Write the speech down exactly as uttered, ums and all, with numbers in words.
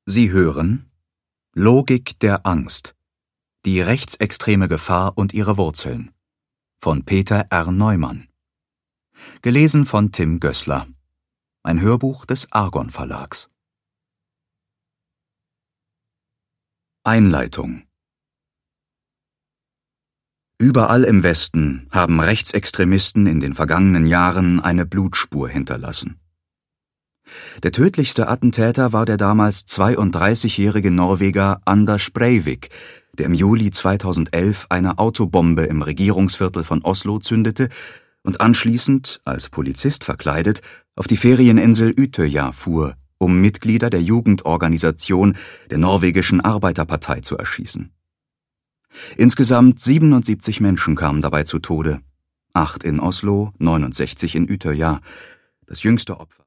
Sie hören Logik der Angst. Die rechtsextreme Gefahr und ihre Wurzeln von Peter R. Neumann. Gelesen von Tim Gößler. Ein Hörbuch des Argon Verlags. Einleitung. Überall im Westen haben Rechtsextremisten in den vergangenen Jahren eine Blutspur hinterlassen. Der tödlichste Attentäter war der damals zweiunddreißigjährige Norweger Anders Breivik, der im Juli zweitausendelf eine Autobombe im Regierungsviertel von Oslo zündete und anschließend, als Polizist verkleidet, auf die Ferieninsel Utøya fuhr, um Mitglieder der Jugendorganisation der norwegischen Arbeiterpartei zu erschießen. Insgesamt siebenundsiebzig Menschen kamen dabei zu Tode, acht in Oslo, neunundsechzig in Utøya. Das jüngste Opfer